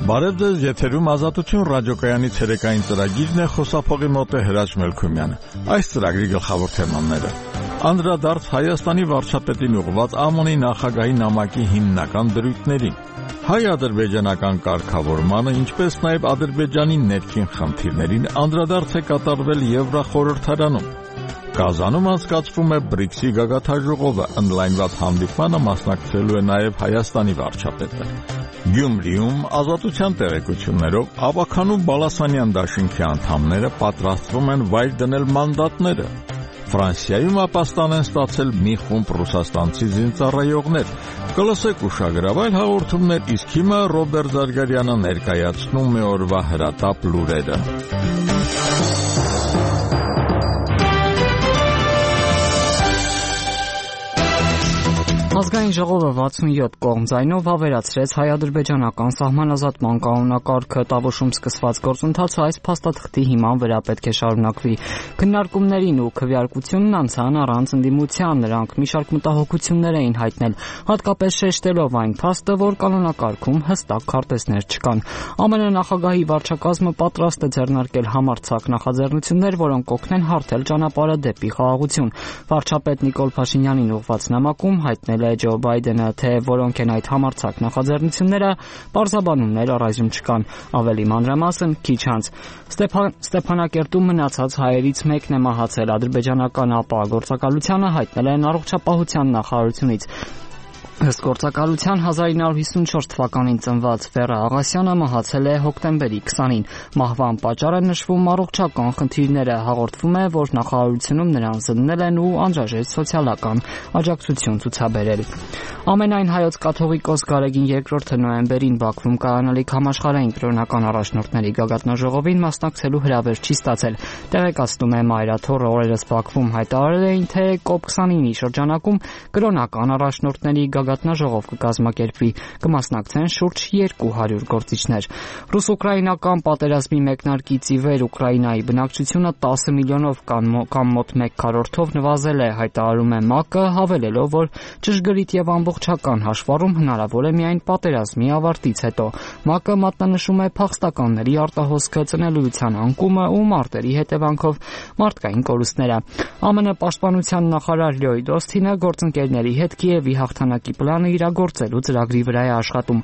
Բարև ձեզ, եթերում Ազատություն ռադիոկայանի ցերեկային ծրագիրն է, խոսափողի մոտ է Հրաչ Մելքումյանը։ Այս ծրագրի գլխավոր թեմաները. Անդրադարձ Հայաստանի վարչապետին ուղղված ԱՄՆ-ի նախագահի նամակի հիմնական դրույթներին, հայ-ադրբեջանական կարգավորմանը, ինչպես նաև Ադրբեջանի ներքին խնդիրներին անդրադարձ է կատարվել Եվրախորհրդարանում։ Կազանում անցկացվում է BRICS-ի գագաթնաժողովը, ընդլայնված հանդիպմանը մասնակցելու է նաև Հայաստանի վարչապետը։ Գյումրիում ազատության տեղեկություններով Ավագանու Բալասանյան դաշինքի անդամները պատրաստվում են վայր դնել մանդատները։ Ֆրանսիայում ապաստան են ստացել մի խումբ ռուսաստանցի զինծառայողներ։ Կլսեք ուշագրավայր հաղորդումներ, իսկ հիմա Ռոբերտ Զարգարյանը ներկայացնում է օրվա հրատապ լուրերը։ Ազգային ժողովը 67 կողմ ձայնով ավերացրեց հայ-ադրբեջանական սահմանազատման կանոնակարգը, տավուշում սկսված գործընթացը այս փաստաթղթի հիման վրա պետք է շարունակվի։ Քննարկումներին ու քվեարկությունն անցան առանց ընդդիմության, նրանք մի շարք մտահոգություններ էին հայտնել, հատկապես շեշտելով այն փաստը, որ կանոնակարգում հստակ քարտեզներ չկան։ ԱՄՆ նախագահի վարչակազմը պատրաստ է ձեռնարկել համարձակ նախաձեռնություններ, որոնք կօգնեն հարթել ճանապարհը դեպի խաղաղություն։ Վարչապետ Նիկոլ Փաշինյանին ուղղված նամակում հայտնել Ջո Բայդենը, թե որոնք են այդ համարձակ նախաձեռնությունները, պարզաբանումներ առայժմ չկան, ավելի մանրամասն քիչ անց։ Ստեփանակերտում մնացած հայերից մեկն է մահացել, ադրբեջանական ԱՊԱ գործակալությանը հայտնել են առողջապահության նախարարությունից։ Ըստ գործակալության 1954 թվականին ծնված Վերա Աղասյանը մահացել է հոկտեմբերի 20-ին։ Մահվան պատճառը նշվում առողջական խնդիրները, հաղորդվում է, որ նախարարությունում նրան զննել են ու անհրաժեշտ սոցիալական աջակցություն ցուցաբերել։ Ամենայն հայոց կաթողիկոս Գարեգին II նոյեմբերին Բաքվում կայանալիք համաշխարհային կրոնական առաջնորդների գագաթնաժողովին մասնակցելու հրավեր չի ստացել։ Տեղեկացնում է Մայրաթոռը, օրերս Բաքվում հայտարարել էին, թե COP29-ի շրջանակում կրոնական առաջնորդների գագաթնաժողով կկազմակերպվի, կմասնակցեն շուրջ 200 գործիչներ։ Ռուս-ուկրաինական պատերազմի մեկնարկից ի վեր Ուկրաինայի բնակչությունը 10 միլիոնով կամ մոտ 1/4-ով նվազել է, հայտարարում է ՄԱԿ-ը, հավելելով, որ ճշգրիտ եւ ամբողջական հաշվառում հնարավոր է միայն պատերազմի ավարտից հետո։ ՄԱԿ-ը մատնանշում է փախստականների արտահոսքը, ծնելիության անկումը ու մարտերի հետևանքով մարդկային կորուստները։ ԱՄՆ պաշտպանության նախարար Լյոյդ Օսթինը գործընկերների հետ Կիևի հաղթանակի պլանը իրագործելու ծրագրի վրա է աշխատում։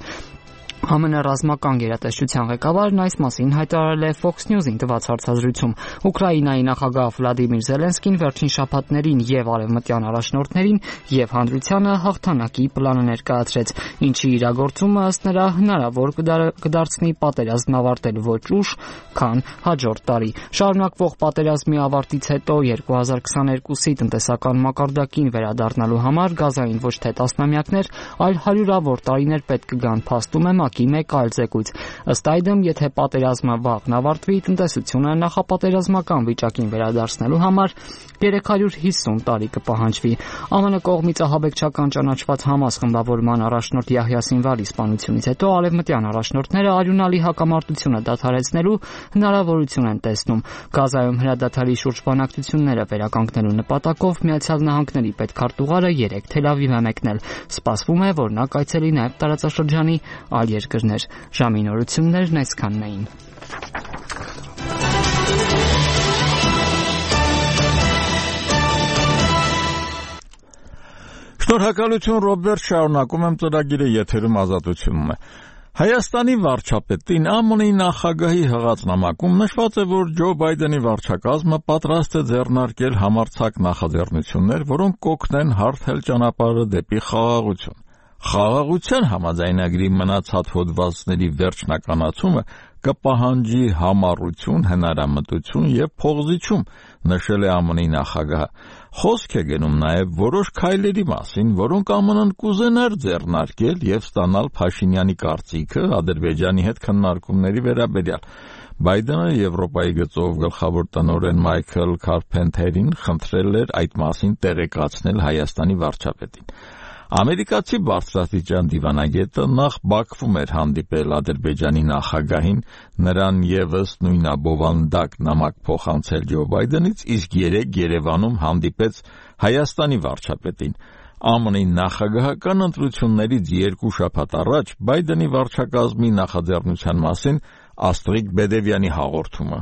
ԱՄՆ ռազմական գերատեսչության ղեկավարն այս մասին հայտարարել է Fox News-ին տված հարցազրույցում։ Ուկրաինայի նախագահ Վլադիմիր Զելենսկին վերջին շաբաթներին եւ արևմտյան առաջնորդներին եւ հանրությանը հաղթանակի պլանը ներկայացրեց, ինչի իրագործումը ըստ նրա հնարավոր կդարձնի պատերազմն ավարտել ոչ ուշ, քան հաջորդ տարի։ Շարունակվող պատերազմի ավարտից հետո 2022-ի տնտեսական մակարդակին վերադառնալու համար գազային ոչ թե տասնամյակներ, այլ հարյուրավոր տարիներ պետք կգան, փաստում է ՄԱԿ-ի մեկ այլ զեկույց։ Ըստ այդմ, եթե պատերազմը վաղն ավարտվի, տնտեսությունը նախապատերազմական վիճակին վերադարձնելու համար 350 տարի կպահանջվի։ ԱՄՆ կողմից ահաբեկչական ճանաչված Համաս խմբավորման առաջնորդ Յահյա Սինվարի սպանությունից հետո արևմտյան առաջնորդները արյունալի հակամարտությունը դադարեցնելու հնարավորություն են տեսնում։ Գազայում հրադադարի շուրջ բանակցությունները վերականգնելու նպատակով Միացյալ Նահանգների պետքարտուղարը 3 Թել Ավիվ է մեկնել։ Սպասվում է, որ նա կայցելի նաև տարածաշրջանի այլ երկրներ։ Ժամի նորություններն այսքանն էին։ Շնորհակալություն Ռոբերտ, շարունակում եմ ծրագիրը, եթերում Ազատությունն է։ Հայաստանի վարչապետին ԱՄՆ-ի նախագահի հղած նամակում նշված է, որ Ջո Բայդենի վարչակազմը պատրաստ է ձեռնարկել համարձակ նախաձեռնություններ, որոնք կօգնեն հարթել ճանապարհը դեպի խաղաղություն։ Խաղաղության համաձայնագրի մնացած հոդվածների վերջնականացումը կպահանջի համառություն, հնարամտություն եւ փողզիչում, նշել է ԱՄՆ-ի նախագահը։ Խոսք է գնում նաև որոշ քայլերի մասին, որոնք ԱՄՆ-ն կուզենար ձեռնարկել եւ ստանալ Փաշինյանի կարծիքը Ադրբեջանի հետ քննարկումների վերաբերյալ։ Բայդենը Եվրոպայի գծով գլխավոր տնօրեն Մայքլ Քարփենթերին խնդրել էր այդ մասին տեղեկացնել Հայաստանի վարչապետին։ Ամերիկացի բարձրաստիճան դիվանագետը նախ Բաքվում էր հանդիպել Ադրբեջանի նախագահին, նրան եւս նույնաբովանդակ նամակ փոխանցել Ջո Բայդենից, իսկ երեկ Երևանում հանդիպեց Հայաստանի վարչապետին։ ԱՄՆ-ի նախագահական ընտրություններից 2 շաբաթ առաջ Բայդենի վարչակազմի նախաձեռնության մասին Աստրիդ Բեդևյանի հաղորդումը։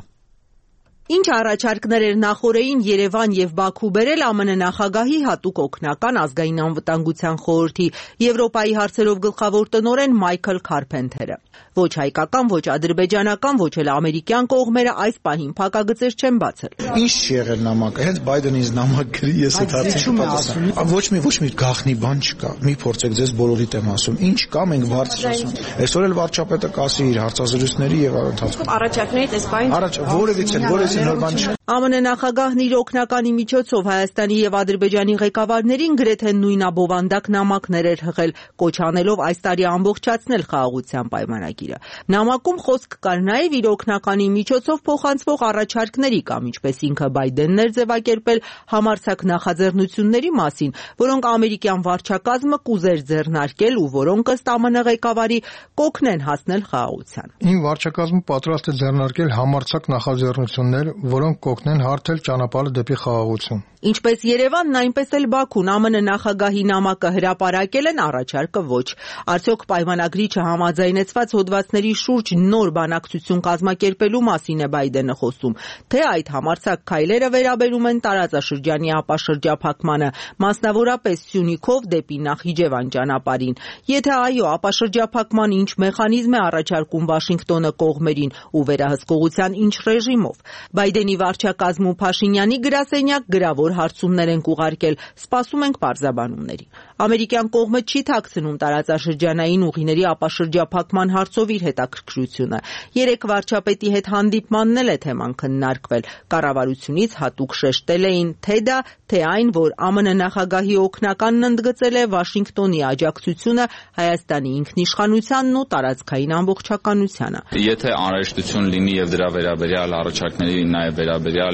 Ինչ առաջարկներ էր նախօրեին Երևան եւ Բաքու բերել ԱՄՆ նախագահի հատուկ օգնական ազգային անվտանգության խորհրդի Եվրոպայի հարցերով գլխավոր տնօրեն Մայքլ Քարփենթերը։ Ոչ հայկական, ոչ ադրբեջանական, ոչ էլ ամերիկյան կողմերը այս պահին փակագծեր չեն բացել։ Ինչ չի եղել նամակը, հենց Բայդենից նամակ գրի, ես այդ հարցին պատասխան։ Ոչ մի գաղտնի բան չկա։ Մի փորձեք ձեզ բոլորիդ եմ ասում։ Ինչ կա, մենք բարձր ասում։ Այսօր էլ վարչապետը կասի իր հարցազրույցների եւ ընթացքում։ Առաջարկներից այս պահին որևիցե նոր բան չի։ ԱՄՆ նախագահն իր օգնականի միջոցով Հայաստանի եւ Ադրբեջանի ղեկավարներին գրեթե նույնաբովանդակ նամակներ էր հղել, կոչ անելով այս տարի ամբողջացնել խաղաղության պայմանագիրը։ Նամակում խոսք կար նաեւ իր օգնականի միջոցով փոխանցվող առաջարկների կամ ինչպես ինքը Բայդենն էր ձևակերպել համարձակ նախաձեռնությունների մասին, որոնք ամերիկյան վարչակազմը կուզեր ձեռնարկել ու որոնք ըստ ԱՄՆ ղեկավարի կօգնեն հասնել խաղաղության։ Իմ վարչակազմը պատրաստ է ձեռնարկել համարձակ նախաձեռնություններ, որոնք կօգնեն հարթել ճանապարհը դեպի խաղաղություն։ Ինչպես Երևանն, այնպես էլ Բաքուն ԱՄՆ նախագահի նամակը հրապարակել են, առաջարկը ոչ։ Արդյոք պայմանագրի չհամաձայնեցված հոդվածների շուրջ նոր բանակցություն կազմակերպելու մասին է Բայդենը խոսում, թե այդ համարձակ քայլերը վերաբերում են տարածաշրջանի ապաշրջափակմանը, մասնավորապես Սյունիքով դեպի Նախիջևան ճանապարհին։ Եթե այո, ապաշրջափակման ինչ մեխանիզմ է առաջարկում Վաշինգտոնը կողմերին ու վերահսկողության ինչ ռեժիմով։ Բայդենի վարչակազմում Փաշինյանի գրասենյակ գրավոր հարցումներ են ուղարկել, սպասում ենք պարզաբանումների։ Ամերիկյան կողմը չի թաքցնում տարածաշրջանային ուղիների ապաշրջափակման հարցով իր հետաքրքրությունը։ Երեք վարչապետի հետ հանդիպմանն էլ է թեման քննարկվել։ Կառավարությունից հատուկ շեշտել էին թե դա, թե այն, որ ԱՄՆ նախագահի օգնականն ընդգծել է Վաշինգտոնի աջակցությունը Հայաստանի ինքնիշխանությանն ու տարածքային ամբողջականությանը։ Եթե անհրաժեշտություն լինի եւ դրա վերաբերյալ առաջարկների նաեւ վերաբերյալ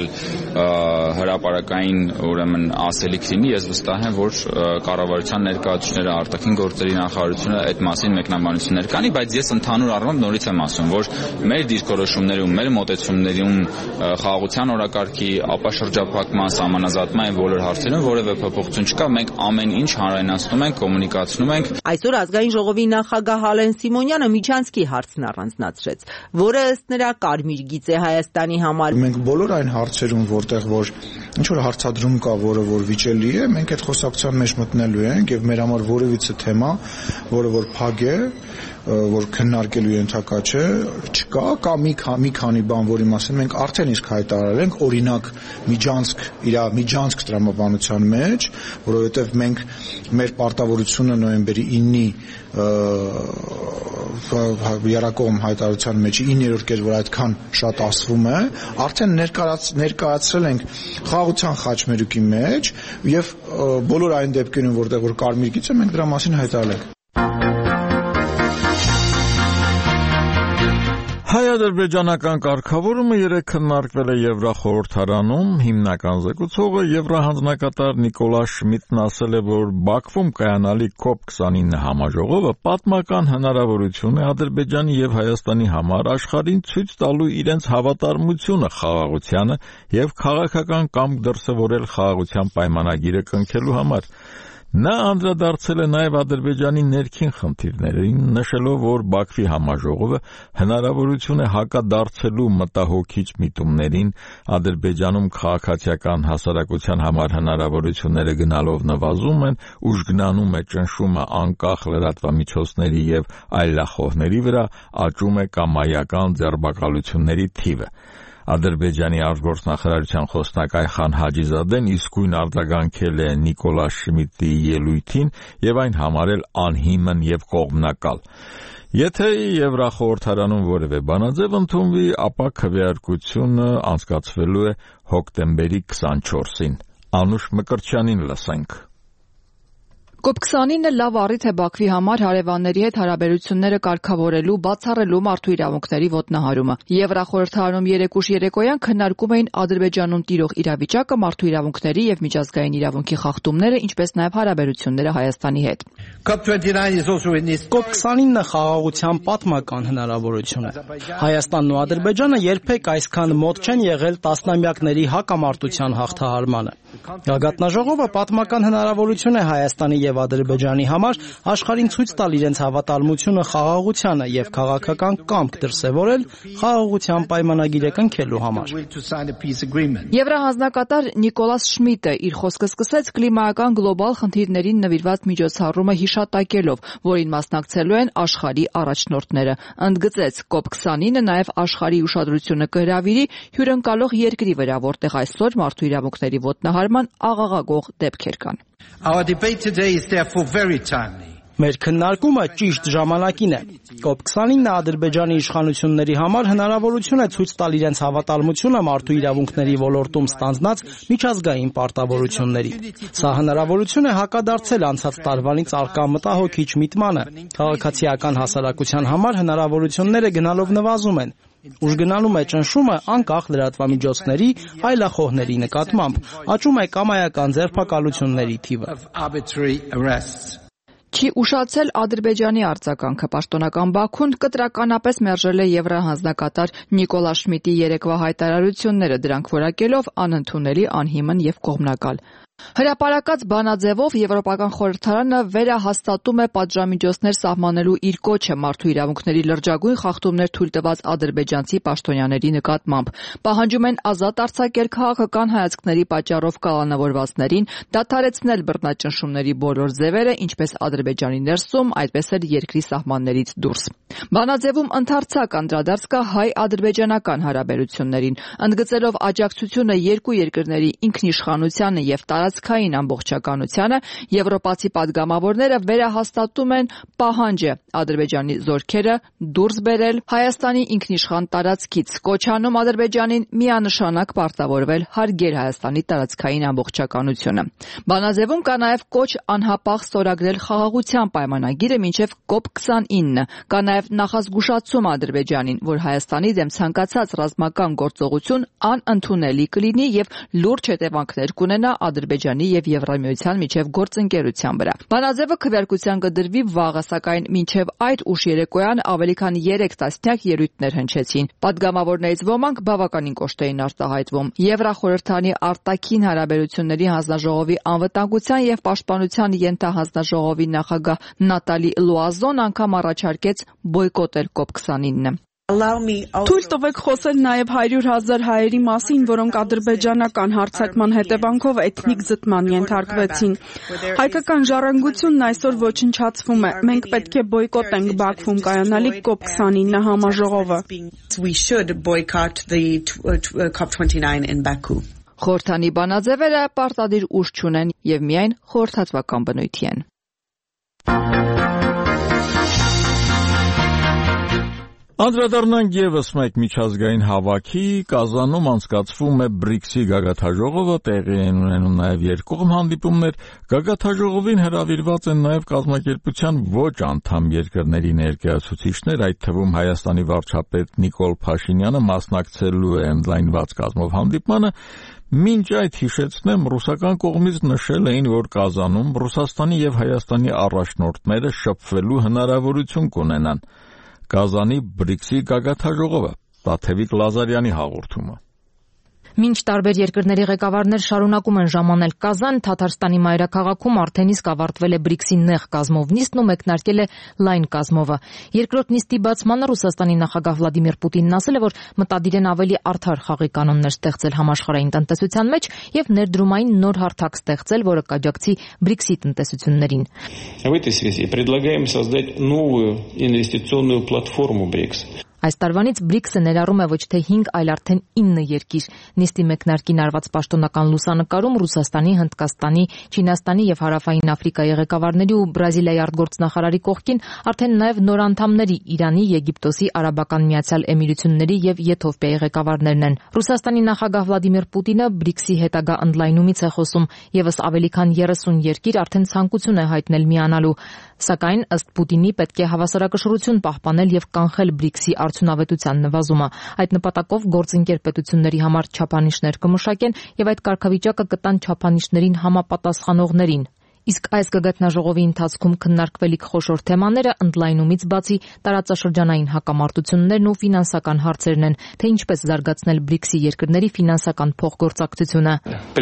հրապարակային ուրեմն ասելիք լինի, ես վստահ եմ, որ կառավարության ներկայացուցիչները, արտաքին գործերի նախարարությունը այդ մասին մեկնաբանություններ կանի, բայց ես ընդհանուր առմամբ նորից եմ ասում, որ մեր դիրքորոշումներում, մեր մոտեցումներում խաղաղության օրակարգի, ապաշրջափակման, սահմանազատման բոլոր հարցերում որևէ փոփոխություն չկա, մենք ամեն ինչ հանրայնացնում ենք, կոմունիկացնում ենք։ Այսօր ազգային ժողովի նախագահ Ալեն Սիմոնյանը միջանցքի հարցն առանձնացրեց, որը ըստ նրա կարմիր գիծ է Հայաստանի համար։ Մենք բոլոր այն հարցերում, որտեղ որ ինչ որ հարցադրում կա, որը որ վիճելի է, մենք այդ խոսակցության մեջ մտնելու ենք եւ մեր համար որևիցե թեմա, որը որ փակ է, որ քննարկելու ենթակա չէ, չկա, կա մի քանի բան, որի մասին մենք արդեն իսկ հայտարարել ենք, օրինակ միջանցք տրամաբանության մեջ, որովհետև մենք մեր պարտավորությունը նոյեմբերի 9-ի երակողմ հայտարարության մեջ 9-րդ կետ, որ այդքան շատ ասվում է, արդեն ներկայացրել ենք խաղաղության խաչմերուկի մեջ եւ բոլոր այն դեպքերում, որտեղ որ կարմիր գիծ է, մենք դրա մասին հայտարարել ենք։ Հայ-ադրբեջանական կարգավորումը երեկ քննարկվել է Եվրախորհրդարանում, հիմնական զեկուցողը Եվրահանձնակատար Նիկոլա Շմիդտն ասել է, որ Բաքվում կայանալիք COP29 համաժողովը պատմական հնարավորություն է Ադրբեջանի եւ Հայաստանի համար աշխարհին ցույց տալու իրենց հավատարմությունը խաղաղությանը եւ քաղաքական կամք դրսեւորել խաղաղության պայմանագիրը կնքելու համար։ Նա անդրադարձել է նաև Ադրբեջանի ներքին խնդիրներին, նշելով, որ Բաքվի համաժողովը հնարավորություն է հակադարձելու մտահոգիչ միտումներին, Ադրբեջանում քաղաքացիական հասարակության համար հնարավորությունները գնալով նվազում են, ուժգնանում է ճնշումը անկախ լրատվամիջոցների եւ այլախոհների վրա, աճում է կամայական ձերբակալությունների թիվը։ Ադրբեջանի արտգործնախարարության խոսնակ Այխան Հաջիզադեն իսկույն արձագանքել է Նիկոլա Շմիդտի ելույթին եւ այն համարել անհիմն եւ կողմնակալ։ Եթե Եվրախորհրդարանում որևէ բանաձև ընդունվի, ապա քվեարկությունը անցկացվելու է հոկտեմբերի 24-ին։ Անուշ Մկրտչյանին լսենք։ COP29-ը լավ առիթ է Բաքվի համար հարևանների հետ հարաբերությունները կարգավորելու, բացառելու մարդու իրավունքների ոտնահարումը։ Եվրախորհրդարանում երեկուշ երեկոյան քննարկում էին Ադրբեջանում տիրող իրավիճակը, մարդու իրավունքների եւ միջազգային իրավունքի խախտումները, ինչպես նաեւ հարաբերությունները Հայաստանի հետ։ COP29-ը խաղաղության պատմական հնարավորություն է։ Հայաստանն ու Ադրբեջանը երբեք այսքան մոտ չեն եղել տասնամյակների հակամարտության հաղթահարմանը։ Գագաթնաժողովը պատմական հնարավորություն է Հայաստանի եւ Ադրբեջանի համար աշխարհին ցույց տալ իրենց հավատարմությունը խաղաղությանը եւ քաղաքական կամք դրսեւորել խաղաղության պայմանագիրը կնքելու համար։ Եվրահանձնակատար Նիկոլաս Շմիդտը իր խոսքը սկսեց կլիմայական գլոբալ խնդիրներին նվիրված միջոցառումը հիշատակելով, որին մասնակցելու են աշխարհի առաջնորդները։ Ընդգծեց COP29-ը նաև աշխարհի ուշադրությունը կհրավիրի հյուրընկալող երկրի վրա, որտեղ այսօր մարդու իրավունքների ոտնահարման աղաղակող դեպքեր կան։ Մեր քննարկումը ճիշտ ժամանակին է։ COP29-ը Ադրբեջանի իշխանությունների համար հնարավորություն է ցույց տալ իրենց հավատարմությունը մարդու իրավունքների ոլորտում ստանձնած միջազգային պարտավորությունների։ Սա հնարավորություն է հակադարձել անցած տարվանից առկա մտահոգիչ միտմանը։ Քաղաքացիական հասարակության համար հնարավորությունները գնալով նվազում են։ Ուժգնանում է ճնշումը անկախ լրատվամիջոցների այլախոհների նկատմամբ, աճում է կամայական ձերբակալությունների թիվը։ Չի ուշացել Ադրբեջանի արձագանքը։ Պաշտոնական Բաքուն կտրականապես մերժել է եվրահանձնակատար Նիկոլաս Շմիդտի երեկվա հայտարարությունները, դրանք որակելով անընդունելի, անհիմն եւ կողմնակալ։ Հրապարակած բանաձևով Եվրոպական խորհրդարանը վերահաստատում է պատժամիջոցներ սահմանելու իր կոչը մարդու իրավունքների լրջագույն խախտումներ թույլ տված ադրբեջանցի պաշտոնյաների նկատմամբ։ Պահանջում են ազատ արձակել քաղաքական հայացքների պատճառով կալանավորվածներին, դադարեցնել բռնաճնշումների բոլոր ձևերը, ինչպես Ադրբեջանի ներսում, այդպես էլ երկրի սահմաններից դուրս։ Բանաձևում ընդարձակ անդրադարձ կա հայ-ադրբեջանական հարաբերություններին, ընդգծելով աջակցությունը երկու երկրների ինքնիշխանությանը եւ տարածքային ամբողջականությանը, եվրոպացի падգամավորները վերահաստատում են պահանջը Ադրբեջանի զորքերը դուրս բերել Հայաստանի ինքնիշխան տարածքից, կոչանում Ադրբեջանին միանշանակ պարտավորվել հարգել Հայաստանի տարածքային ամբողջականությունը։ Բանաձևում կա նաև կոչ անհապաղ ստորագրել խաղաղության պայմանագիրը մինչև COP29, կա նաև նախազգուշացում Ադրբեջանին, որ Հայաստանի դեմ ցանկացած ռազմական գործողություն անընդունելի կլինի եւ լուրջ հետևանքներ կունենա Ադրբեջանի եւ Եվրամիության միջև գործընկերության վրա։ Բանաձևը քվեարկության կդրվի վաղը, սակայն մինչև այդ ուշ երեկոյան ավելի քան 3 տասնյակ ելույթներ հնչեցին։ Պատգամավորներից ոմանք բավականին կոշտ էին արտահայտվում։ Եվրախորհրդանի արտաքին հարաբերությունների հանձնաժողովի անվտանգության եւ պաշտպանության ենթահանձնաժողովի նախագահ Նատալի Լուազոն անգամ առաջարկեց բոյկոտել COP29-ը։ Թույլ տվեք խոսել նաև 100,000 հայերի մասին, որոնք ադրբեջանական հարձակման հետևանքով էթնիկ զտման ենթարկվեցին։ Հայկական ժառանգությունն այսօր ոչնչացվում է։ Մենք պետք է բոյկոտենք Բաքվում կայանալիք COP29 համաժողովը։ Խորհրդանի բանաձևերը պարտադիր ուժ չունեն եւ միայն խորհրդատվական բնույթի են։ Անդրադառնանք եւս մեկ միջազգային հավաքի, Կազանում անցկացվում է BRICS-ի գագաթնաժողովը, տեղի են ունենում նաեւ երկկողմ հանդիպումներ, գագաթնաժողովին հրավիրված են նաեւ կազմակերպության ոչ անդամ երկրների ներկայացուցիչներ, այդ թվում Հայաստանի վարչապետ Նիկոլ Փաշինյանը մասնակցելու է ընդլայնված կազմով հանդիպմանը։ Մինչ այդ հիշեցնեմ, ռուսական կողմից նշել էին, որ Կազանում Ռուսաստանի եւ Հայաստանի առաջնորդները շփվելու հնարավորություն կունենան։ Կազանի BRICS-ի գագաթնաժողովը, Տաթևիկ Լազարյանի հաղորդումը։ Մինչ տարբեր երկրների ղեկավարներ շարունակում են ժամանել Կազան, Թաթարստանի մայրաքաղաքում արդեն իսկ ավարտվել է BRICS-ի նեղ կազմով նիստն ու մեկնարկել է լայն կազմովը։ Երկրորդ նիստի բացմանը Ռուսաստանի նախագահ Վլադիմիր Պուտինն ասել է, որ մտադիր են ավելի արդար խաղի կանոններ ստեղծել համաշխարհային տնտեսության մեջ եւ ներդրումային նոր հարթակ ստեղծել, որը կաջակցի BRICS-ի տնտեսություններին։ В этой связи предлагаем создать новую инвестиционную платформу BRICS. Այս տարվանից BRICS-ը ներառում է ոչ թե 5, այլ արդեն 9 երկիր։ Նիստի մեկնարկին արված պաշտոնական լուսանկարում Ռուսաստանի, Հնդկաստանի, Չինաստանի եւ Հարավային Աֆրիկայի ղեկավարների ու Բրազիլիայի արտգործնախարարի կողքին արդեն նաեւ նոր անդամների Իրանի, Եգիպտոսի, Արաբական Միացյալ Էմիրությունների եւ Եթովպիայի ղեկավարներն են։ Ռուսաստանի նախագահ Վլադիմիր Պուտինը BRICS-ի հետագա ընդլայնումից է խոսում, եւս ավելի քան 30 երկիր արդեն ցանկություն է հայտնել միանալու, սակայն ըստ Պուտինի պետք է հավասարակշռություն պահպանել եւ կանխել BRICS-ի արդյունավետության նվազումը։ Այդ նպատակով գործընկեր պետությունների համար չափանիշներ կմշակեն եւ այդ կարգավիճակը կտան չափանիշներին համապատասխանողներին։ Իսկ այս գագաթնաժողովի ընթացքում քննարկվելիք խոշոր թեմաները ընդլայնումից բացի տարածաշրջանային հակամարտություններն ու ֆինանսական հարցերն են, թե ինչպես զարգացնել BRICS-ի երկրների ֆինանսական փոխգործակցությունը։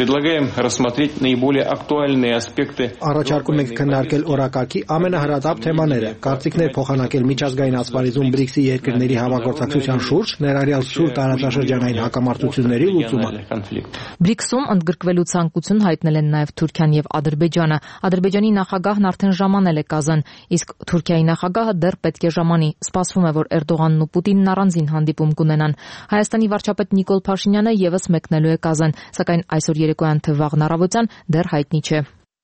Առաջարկում ենք քննարկել օրակարգի ամենահրատապ թեմաները, կարծիքներ փոխանակել միջազգային ասպարեզում BRICS-ի երկրների համագործակցության շուրջ, ներառյալ սուր տարածաշրջանային հակամարտությունների լուծումը։ BRICS-ում ընդգրկվելու ցանկություն հայտնել են նաև Թուրքիան եւ Ադրբեջանը։ Ադրբեջանի նախագահն արդեն ժամանել է Կազան, իսկ Թուրքիայի նախագահը դեռ պետք է ժամանի։ Սպասվում է, որ Էրդողանն ու Պուտինն առանձին հանդիպում կունենան։ Հայաստանի վարչապետ Նիկոլ Փաշինյանը եւս մեկնելու է Կազան, սակայն այսօր երեկոյան թե վաղն առավոտյան դեռ հայտնի չէ։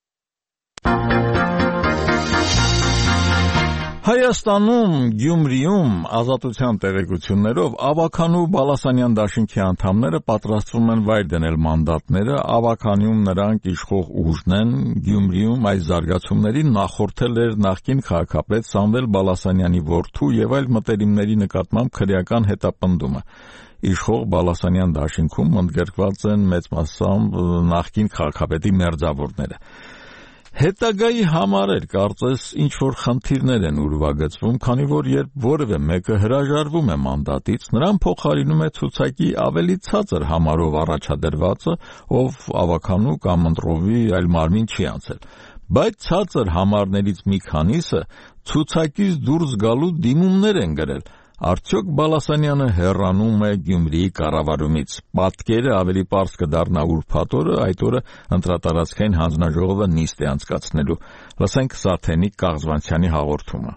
Հայաստանում, Գյումրիում ազատության տեղեկություններով Ավագանու Բալասանյան դաշինքի անդամները պատրաստվում են վայր դնել մանդատները, Ավագանում նրանք իշխող ուժն են, Գյումրիում այս զարգացումներին նախորդել էր նախկին քաղաքապետ Սամվել Բալասանյանի որդու եւ այլ մտերիմների նկատմամբ քրեական հետապնդումը։ Իշխող Բալասանյան դաշինքում ընդգրկված են մեծ մասամբ նախկին քաղաքապետի մերձավորները։ Հետագայի համար էլ կարծես ինչ-որ խնդիրներ են ուրվագծվում, քանի որ երբ որևէ մեկը հրաժարվում է մանդատից, նրան փոխարինում է ցուցակի ավելի ցածր համարով առաջադրվածը, ով Ավագանու կամ Ընտրովի այլ մարմին չի անցել։ Բայց ցածր համարներից մի քանիսը ցուցակից դուրս գալու դիմումներ են գրել։ Արդյոք Բալասանյանը հեռանում է Գյումրիի կառավարումից։ Պատկերը ավելի պարզ կդառնա ուրբաթ օրը, այդ օրը ընտրատարածքային հանձնաժողովը նիստ է անցկացնելու։ Լսենք Սաթենիկ Կաղզվանցյանի հաղորդումը։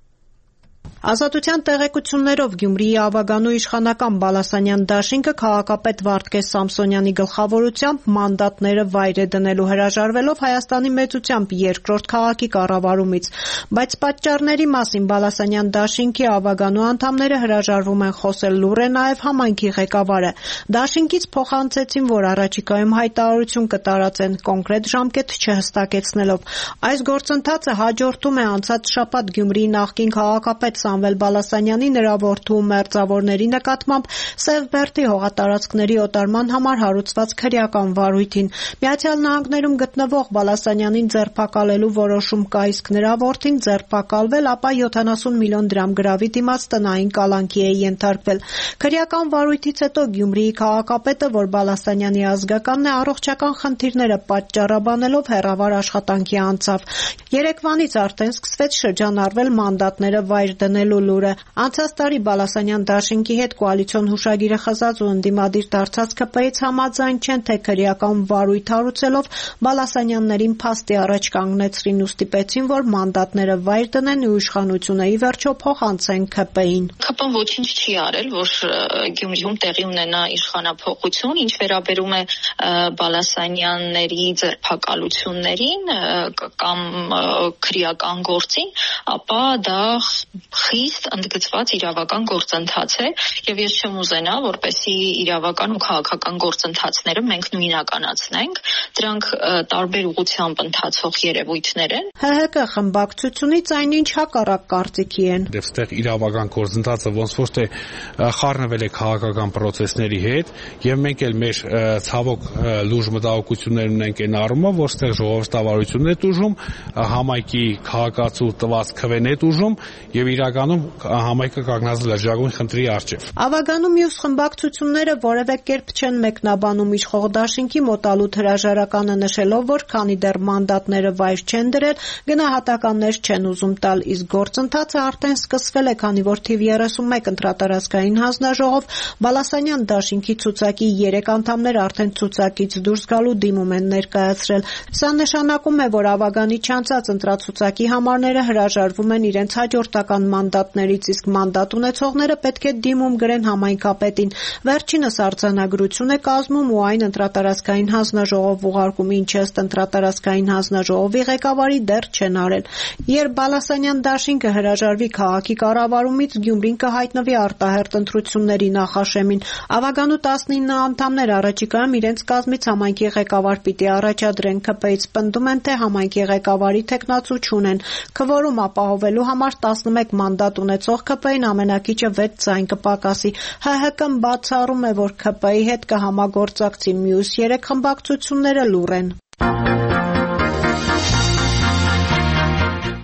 Ազատության տեղեկություններով Գյումրիի Ավագանու իշխանական Բալասանյան դաշինքը քաղաքապետ Վարդգես Սամսոնյանի գլխավորությամբ մանդատները վայր է դնելու հրաժարվելով Հայաստանի մեծությամբ երկրորդ քաղաքի կառավարումից, բայց պատճառների մասին Բալասանյան դաշինքի Ավագանու անդամները հրաժարվում են խոսել, լուր է նաև համայնքի ղեկավարը։ Դաշինքից փոխանցեցին, որ առաջիկայում հայտարարություն կտարածեն կոնկրետ ժամկետ չհստակեցնելով։ Այս գործընթացը հաջորդում է անցած շաբաթ Գյումրիի նախկին քաղաքապետ Սամվել Բալասանյանի նրա որդու մերձավորների նկատմամբ Սևբերդի հողատարածքների օտարման համար հարուցված քրեական վարույթին։ Միացյալ Նահանգներում գտնվող Բալասանյանին ձերբակալելու որոշում կա, իսկ նրա որդին ձերբակալվել, ապա 70 միլիոն դրամ գրավի դիմաց տնային կալանքի է ենթարկվել։ Քրեական վարույթից հետո Գյումրիի քաղաքապետը, որ Բալասանյանի ազգականն է, առողջական խնդիրները պատճառաբանելով հեռավար աշխատանքի անցավ։ Երեկվանից արդեն սկսվեց շրջանառվել մանդատները վայր դնելու լուրը։ Անցած տարի Բալասանյան դաշինքի հետ կոալիցիոն հուշագիրը խզած ու ընդդիմադիր դարձած ԿՊ-ից համաձայն չեն, թե քրեական վարույթ հարուցելով Բալասանյաններին փաստի առաջ կանգնեցրին ու ստիպեցին, որ մանդատները վայր դնեն ու իշխանությունը ի վերջո փոխանցեն ԿՊ-ին։ ԿՊ-ն ոչինչ չի արել, որ Գյումրիում տեղի ունենա իշխանափոխություն, ինչ վերաբերում է Բալասանյանների ձերբակալություններին կամ քրեական գործին, ապա դա խիստ ընդգծված իրավական գործընթաց է եւ ես չեմ ուզենա, որպեսզի իրավական ու քաղաքական գործընթացները մենք նույնականացնենք, դրանք տարբեր ուղղությամբ ընթացող երևույթներ են։ ՀՀԿ խմբակցությունից այնինչ հակառակ կարծիքի են։ Այստեղ իրավական գործընթացը ոնց որ թե խառնվել է քաղաքական process-ների հետ եւ մենք էլ մեր ցավոք լուրջ մտահոգություններ ունենք այն առումով, որ այստեղ ժողովրդավարությունն է տուժում, համայնքի քաղաքացու տված քվեն է տուժում եւ իրականում համայնքը կանգնած լրջագույն խնդրի առջև։ Ավագանու մյուս խմբակցությունները որևէ կերպ չեն մեկնաբանում իշխող դաշինքի մոտալուտ հրաժարականը, նշելով, որ քանի դեռ մանդատները վայր չեն դրել, գնահատականներ չեն ուզում տալ, իսկ գործընթացը արդեն սկսվել է, քանի որ թիվ 31 ընտրատարածքային հանձնաժողով Բալասանյան դաշինքի ցուցակի 3 անդամներ արդեն ցուցակից դուրս գալու դիմում են ներկայացրել։ Սա նշանակում է, որ Ավագանի չանցած ընտրացուցակի համարները հրաժարվում են իրենց հաջորդական մանդատներից, իսկ մանդատ ունեցողները պետք է դիմում գրեն համայնքապետին։ Վերջինս արձանագրություն է կազմում ու այն ընտրատարածքային հանձնաժողով ուղարկում, ինչը ըստ ընտրատարածքային հանձնաժողովի ղեկավարի դեռ չեն արել։ Երբ Բալասանյան դաշինքը հրաժարվի քաղաքի կառավարումից, Գյումրին կհայտնվի արտահերթ ընտրությունների նախաշեմին։ Ավագանու 19 անդամներ առաջիկայում իրենց կազմից համայնքի ղեկավար պիտի առաջադրեն։ ԿՊ-ից պնդում են, թե համայնքի ղեկավարի թեկնածու չունեն։ Քվորում ապահովելու համար 11 մանդատ ունեցող ԿՊ-ին ամենակիչը 6 ձայն կպակասի։ ՀՀԿ-ն բացառում է, որ ԿՊ-ի հետ կհամագործակցի, մյուս 3 խմբակցությունները լուռ են։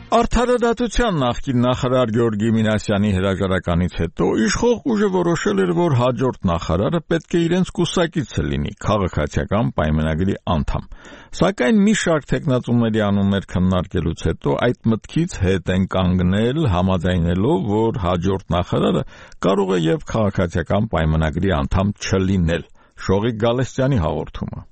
Արդարադատության նախկին նախարար Գեորգի Մինասյանի հրաժարականից հետո իշխող ուժը որոշել էր, որ հաջորդ նախարարը պետք է իրենց կուսակիցը լինի, քաղաքացիական պայմանագրի անդամ։ Սակայն մի շարք թեկնածուների անուններ քննարկելուց հետո այդ մտքից հետ են կանգնել, համաձայնելով, որ հաջորդ նախարարը կարող է եւ քաղաքացիական պայմանագրի անդամ չլինել։ Շողիկ Գալստյանի հաղորդումը։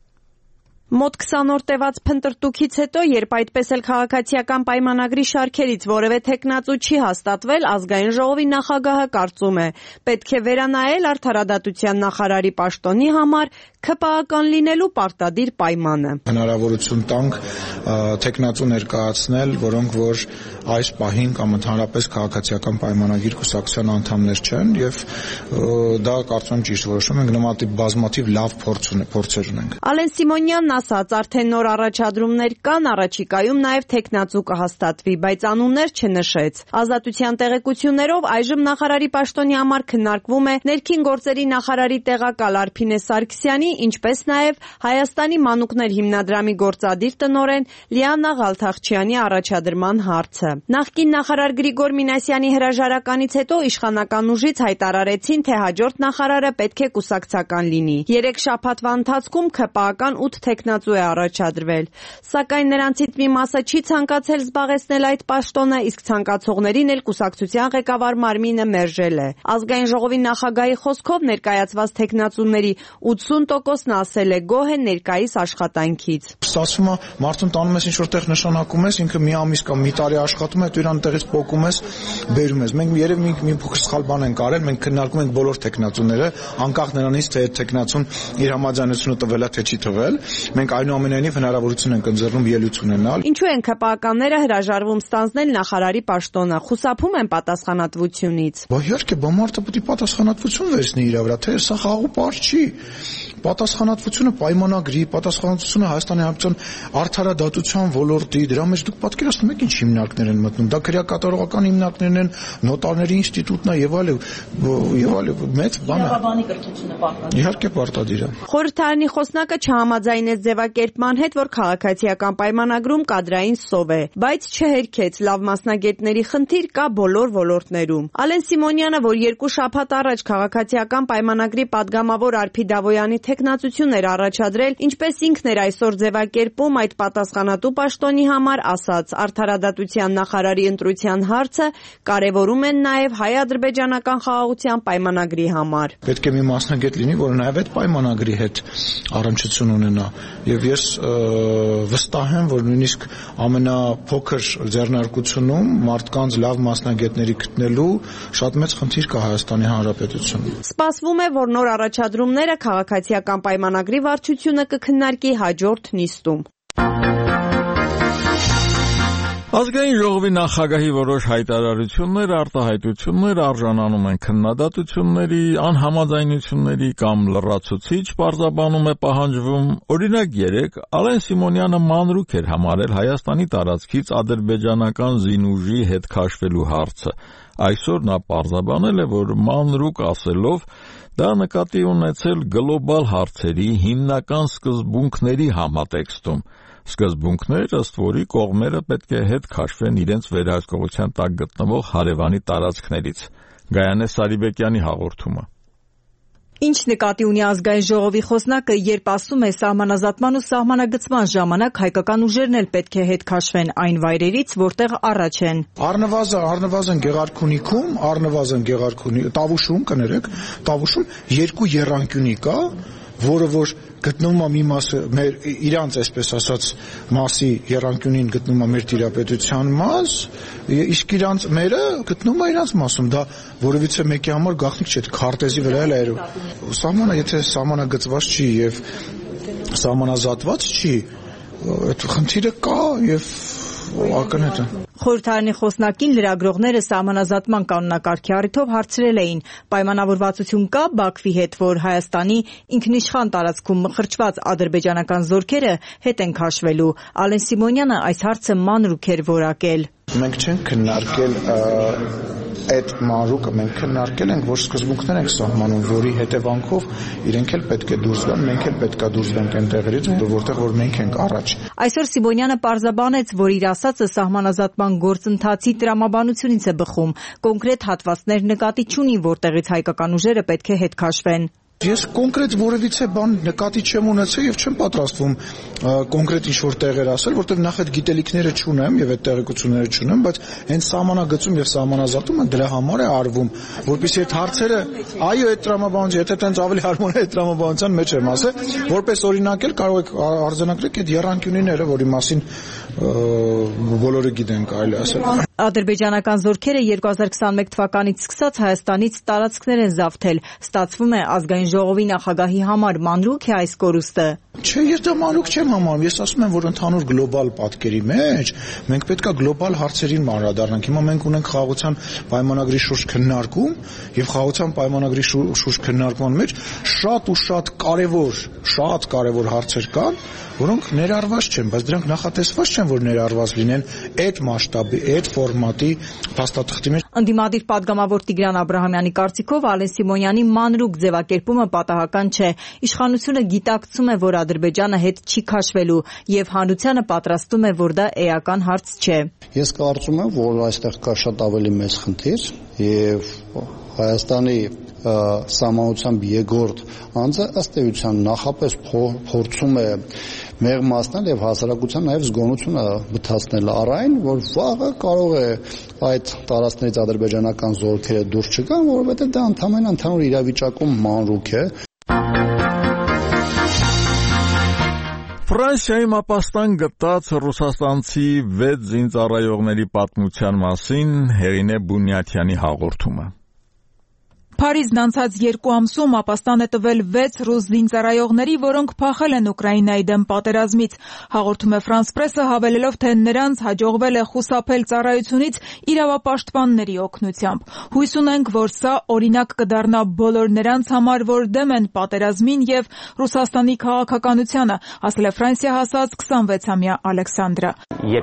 Մոտ 20 օր տևած փնտրտուքից հետո, երբ այդպես էլ քաղաքացիական պայմանագրի շարքերից որևէ թեկնածու չի հաստատվել, Ազգային ժողովի նախագահը կարծում է, պետք է վերանայել արդարադատության նախարարի պաշտոնի համար ՔՊԱ-ական լինելու պարտադիր պայմանը։ Հնարավորություն տանք թեկնածու ներկայացնել, որոնք որ այս պահին կամ ընդհանրապես քաղաքացիական պայմանագիր կուսակցության անդամներ չեն, եւ դա կարծում եմ ճիշտ որոշում ենք, նմանատիպ բազմաթիվ լավ փորձեր ունենք։ Ալեն Սիմոնյանն ասաց, արդեն նոր առաջադրումներ կան, առաջիկայում նաև թեկնածու կհաստատվի, բայց անուններ չնշեց։ Ազատության տեղեկություններով այժմ նախարարի պաշտոնի համար քննարկվում է ներքին գործերի նախարարի տեղակալ Արփինե Սարգսյանի, ինչպես նաև Հայաստանի մանուկներ հիմնադրամի գործադիր տնօրեն Լիանա Ղալթախչյանի առաջադրման հարցը։ Նախկին նախարար Գրիգոր Մինասյանի հրաժարականից հետո իշխանական ուժից հայտարարեցին, թե հաջորդ նախարարը պետք է կուսակցական լինի։ 3 շաբաթվա ընթացքում ՔՊԱ-ական 8 թեկնածու է առաջադրվել, սակայն նրանցից մի մասը չի ցանկացել զբաղեցնել այդ պաշտոնը, իսկ ցանկացողներին էլ կուսակցության ղեկավար մարմինը մերժել է։ Ազգային ժողովի նախագահի խոսքով ներկայացված թեկնածուների 80%-ն ասել է գոհ է ներկայիս աշխատանքից։ Ստացվում է մարդուն տանում ես ինչ-որտեղ նշանակում ես, ինքը մի ամիս կամ մի տարի աշխատում է, դու իրան տեղից փոխում ես, բերում ես։ Մենք երևի մի փոքր սխալ բան ենք արել, մենք քննարկում ենք բոլոր թեկնածուները, անկախ նրանից, թե այդ թեկնածուն իր համաձայնությունը տվել է, թե չի տվել։ Մենք այնուամենայնիվ հնարավորություն ենք ընձեռում ելույթ ունենալ։ Ինչու են ՔՊԱ-ականները հրաժարվում ստանձնել նախարարի պաշտոնը, խուսափում են պատասխանատվությունից։ Իհարկե, մարդը պետք է պատասխանատվություն վերցնի իր վրա, թե սա խաղու պար չի։ Պատասխանատվությունը պայմանագրի, պատասխանատվությունը Հայաստանի Հանրապետության արդարադատության ոլորտի, դրա մեջ դուք պատկերացնում եք ինչ հիմնարկներ են մտնում։ Դա քրեակատարողական հիմնարկներն են, նոտարների ինստիտուտն է եւ այլ մեծ բան է։ Իրավաբանի կրթությունը պարտադիր։ Իհարկե պարտադիր է։ Խորհրդարանի խոսնակը չհամաձայնեց ձևակերպման հետ, որ քաղաքացիական պայմանագրում կադրային սով է, բայց չհերքեց լավ մասնագետների խնդիր կա բոլոր ոլորտներում։ Ալեն Սիմոնյանը, որ 2 շաբաթ առաջ քաղաքացիական պայմանագրի падգամավոր Արփի Դավոյանի թեկնածություն էր առաջադրել, ինչպես ինքն էր այսօր ձևակերպում այդ պատասխանատու պաշտոնի համար, ասաց, արդարադատության նախարարի ընտրության հարցը կարևորում են նաև հայ-ադրբեջանական խաղաղության պայմանագրի համար։ Պետք է մի մասնագետ լինի, որը նաև այդ պայմանագրի հետ առնչություն ունենա, եւ ես վստահ եմ, որ նույնիսկ ամենափոքր ձեռնարկությունում մարդկանց լավ մասնագետների գտնելու շատ մեծ խնդիր կա Հայաստանի Հանրապետությունում։ Սպասվում է, որ նոր առաջադրումները քաղաքացիական պայմանագրի վարչությունը կքննարկի հաջորդ նիստում։ Ազգային ժողովի նախագահի որոշ հայտարարություններ, արտահայտություններ արժանանում են քննադատությունների, անհամաձայնությունների կամ լրացուցիչ պարզաբանում է պահանջվում։ Օրինակ 3 Ալեն Սիմոնյանը մանրուք էր համարել Հայաստանի տարածքից ադրբեջանական զինուժի հետ քաշվելու հարցը։ Այսօր նա պարզաբանել է, որ մանրուք ասելով դա նկատի ունեցել գլոբալ հարցերի հիմնական սկզբունքների համատեքստում։ Սկզբունքներ, ըստ որի կողմերը պետք է հետ քաշվեն իրենց վերահսկողության տակ գտնվող հարևանի տարածքներից։ Գայանե Սարիբեկյանի հաղորդումը։ Ինչ նկատի ունի ազգային ժողովի խոսնակը, երբ ասում է սահմանազատման ու սահմանագծման ժամանակ հայկական ուժերն էլ պետք է հետ քաշվեն այն վայրերից, որտեղ առաջ են։ Առնվազն Գեղարքունի, Տավուշում 2 եռանկյունի կա, որը որ գտնվում է մի մասը իրանց այսպես ասած մասի եռանկյունին գտնվում է մեր տիրապետության մաս, իսկ իրանց մերը գտնվում է իրանց մասում, դա որևիցե մեկի համար գաղտնիք չէ, քարտեզի վրա էլ այրում։ Սահմանը, եթե սահմանագծված չի եւ սահմանազատված չի, այդ խնդիրը կա եւ ակնհայտ է։ Խորհրդարանի խոսնակին լրագրողները սահմանազատման կանոնակարգի առիթով հարցրել էին. պայմանավորվածություն կա Բաքվի հետ, որ Հայաստանի ինքնիշխան տարածքում մխրճված ադրբեջանական զորքերը հետ են քաշվելու։ Ալեն Սիմոնյանը այս հարցը մանրուք էր որակել։ Մենք չենք քննարկել այդ մանրուկը, մենք քննարկել ենք, որ սկզբունքներ ենք սահմանում, որի հետևանքով իրենք էլ պետք է դուրս գան, մենք էլ պետք է դուրս գանք այն տեղերից, որտեղ որ մենք ենք առաջ։ Այսօր Սիմոնյանը պարզաբանեց, որ իր ասածը սահմանազատման կառավարման գործընթացի տրամաբանությունից է բխում։ Կոնկրետ հատվածներ նկատի չունի, որտեղից հայկական ուժերը պետք է հետ քաշվեն։ Ես կոնկրետ որևիցե բան նկատի չեմ ունեցել եւ չեմ պատրաստվում կոնկրետ ինչ-որ տեղեր ասել, որտեղ նախ այդ գիտելիքները չունեմ եւ այդ տեղեկությունները չունեմ, բայց հենց սահմանագծում եւ սահմանազատումը դրա համար է արվում, որպեսզի այդ հարցերը, այո, այդ տրամաբանության, եթե տենց ավելի հարմար է այդ տրամաբանության մեջ եմ ասել, որպես օրինակ էլ կարող եք արձանագրել այդ եռանկյունիները, որի մասին բոլորը գիտեն, կարելի ասել։ Ադրբեջանական զորքերը 2021 թվականից սկսած Հայաստանից տարածքներ են զավթել։ Ստացվում է ազգային ժողովի նախագահի համար մանրուք է այս կորուստը։ Չէ, ես դա մանրուք չեմ համարում։ Ես ասում եմ, որ ընդհանուր գլոբալ պատկերի մեջ մենք պետք է գլոբալ հարցերին անդրադառնանք։ Հիմա մենք ունենք խաղաղության պայմանագրի շուրջ քննարկում եւ խաղաղության պայմանագրի շուրջ քննարկման մեջ շատ ու շատ կարևոր հարցեր կան, որոնք ներառված չեն, բայց դրանք նախատեսված չեն, որ ներառված լինեն այդ մասշտաբի, այդ ֆորմատի փաստաթղթի մեջ։ Ընդդիմադիր падգամավոր Տիգրան Աբրահամյանի կարծիքով Ալեն Սիմոնյանի մանրուք ձևակերպումը պատահական չէ։ Իշխանությունը գիտակցում է, որ Ադրբեջանը հետ չի քաշվելու եւ հանրությանը պատրաստում է, որ դա էական հարց չէ։ Ես կարծում եմ, որ այստեղ կա շատ ավելի մեծ խնդիր եւ Հայաստանի սահմանությամբ երկրորդ անձը ըստ էության նախապես փորձում է մեղմացնել եւ հասարակության նաեւ զգոնությունը բթացնել առայն, որ վաղը կարող է այդ տարածքներից ադրբեջանական զորքերը դուրս չգան, որովհետեւ դա ընդհանուր իրավիճակում մանրուք է։ Ֆրանսիայի ապաստան գտած ռուսաստանցի 6 զինծառայողների պատմության մասին Հեղինե Բունյաթյանի հաղորդումը։ Փարիզն անցած 2 ամսում ապաստան է տվել 6 ռուս զինծառայողների, որոնք փախել են Ուկրաինայի դեմ պատերազմից։ Հաղորդում է Ֆրանս պրեսը, հավելելով, թե նրանց հաջողվել է խուսափել ծառայությունից իրավապաշտպանների օգնությամբ։ Հույս ունենք, որ սա օրինակ կդառնա բոլոր նրանց համար, որ դեմ են պատերազմին եւ Ռուսաստանի քաղաքականությանը, ասել է Ֆրանսիա հասած 26-ամյա Ալեքսանդրը։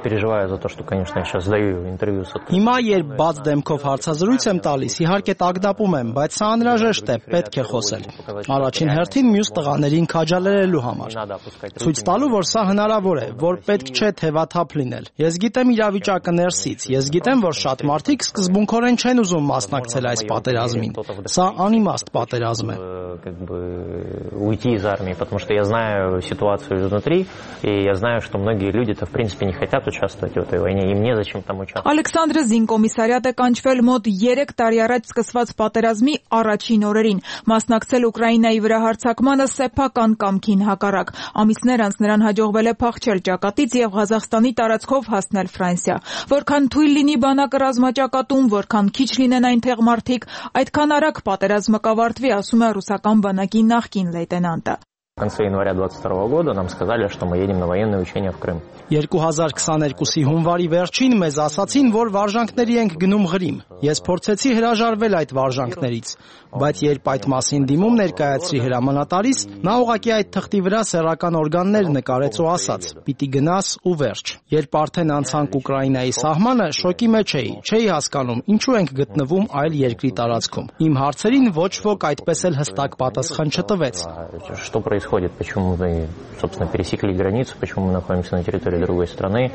Հիմա երբ բաց դեմքով հարցազրույց եմ տալիս, իհարկե տագդապում եմ, բայց սա անհրաժեշտ է, պետք է խոսել։ Առաջին հերթին մյուս տղաներին քաջալերելու համար։ Ցույց տալու, որ սա հնարավոր է, որ պետք չէ թևաթափ լինել։ Ես գիտեմ իրավիճակը ներսից, ես գիտեմ, որ շատ մարդիկ սկզբունքորեն չեն ուզում մասնակցել այս պատերազմին։ Սա անիմաստ պատերազմ է։ Уйти из армии, потому что я знаю ситуацию изнутри, и я знаю, что многие люди-то в принципе не хотят участвовать в этой войне, им незачем там участвовать. Ալեքսանդրը զինկոմիսարիատ է կանչվել մոտ 3 տարի առաջ սկսված պատերազմի առաջին օրերին, մասնակցել Ուկրաինայի վրա հարձակմանը սեփական կամքին հակառակ։ Ամիսներ անց նրան հաջողվել է փախչել ճակատից եւ Ղազախստանի տարածքով հասնել Ֆրանսիա։ Որքան թույլ լինի բանակը ռազմաճակատում, որքան քիչ լինեն այնտեղ մարդիկ, այդքան արագ պատերազմը կավարտվի, ասում է ռուսական բանակի նախկին լեյտենանտը։ В конце января 22 года нам сказали, что мы едем на военные учения в Крым. 2022-ի հունվարի վերջին մեզ ասացին, որ վարժանքների ենք գնում Ղրիմ։ Ես փորձեցի հրաժարվել այդ վարժանքներից, բայց երբ այդ մասին դիմում ներկայացրի հրամանատարից, նա ուղղակի այդ թղթի վրա սեռական օրգաններ նկարեց ու ասաց. «Պիտի գնաս ու վերջ»։ Երբ արդեն անցանք Ուկրաինայի սահմանը, շոկի մեջ չէի հասկանում, ինչու ենք գտնվում այլ երկրի տարածքում։ Իմ հարցերին ոչ ոք այդպես էլ հստակ պատասխան չտվեց։ Что происходит? Почему мы, собственно, пересекли границу? Почему мы находимся на территории другой страны?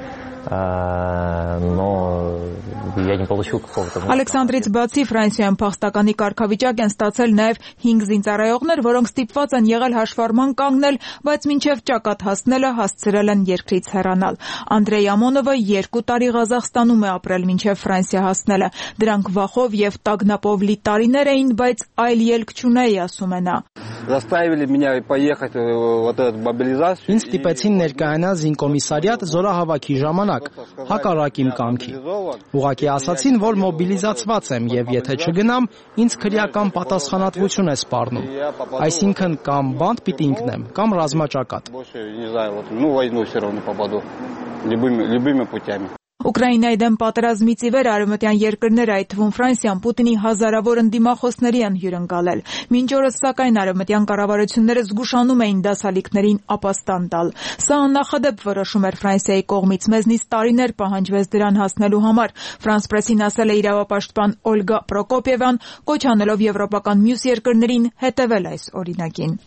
Но я не получил какого-то... Ալեքսանդրից բացի Ֆրանսիայում փախստականի կարգավիճակ են ստացել նաև 5 զինծառայողներ, որոնք ստիպված են եղել հաշվառման կանգնել, բայց մինչև ճակատ հասնելը հասցրել են երկրից հեռանալ։ Անդրեյ Ամոնովը 2 տարի Ղազախստանում է ապրել մինչև Ֆրանսիա հասնելը։ Դրանք վախով եւ տագնապով լի տարիներ էին, բայց այլ ելք չունեի, ասում է նա։ Заставили меня поехать вот эту мобилизацию. Ինձ ստիպեցին ներկայանալ զինկոմիսարիատ զորահավաքի ժամանակ, հակառակ իմ կամքի։ Ուղղակի ասացին, որ մոբիլիզացված եմ եւ եթե չգնամ, ինձ քրեական պատասխանատվություն է սպառնում։ Այսինքն կամ բանտ պիտի ընկնեմ, կամ ռազմաճակատ։ Не знаю, вот, ну войну все равно попаду любыми путями. Ուկրաինայի դեմ պատերազմից ի վեր արևմտյան երկրները, այդ թվում Ֆրանսիան, Պուտինի հազարավոր ընդդիմախոսների են հյուրընկալել։ Մինչ օրս սակայն արևմտյան կառավարությունները զգուշանում էին դասալիքներին ապաստան տալ։ Սա աննախադեպ որոշում էր Ֆրանսիայի կողմից, մեզնից տարիներ պահանջվեց դրան հասնելու համար։ Ֆրանս պրեսին ասել է իրավապաշտպան Օլգա Պրոկոպիևան, կոչ անելով եվրոպական մյուս երկրներին հետևել այս օրինակին։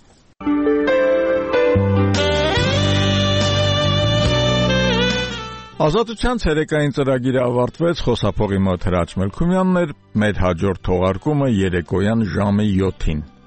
Ազատության ցերեկային ծրագիրը ավարտվեց, խոսափողի մոտ Հրաչ Մելքումյանն էր, մեր հաջորդ թողարկումը երեկոյան ժամը 7-ին։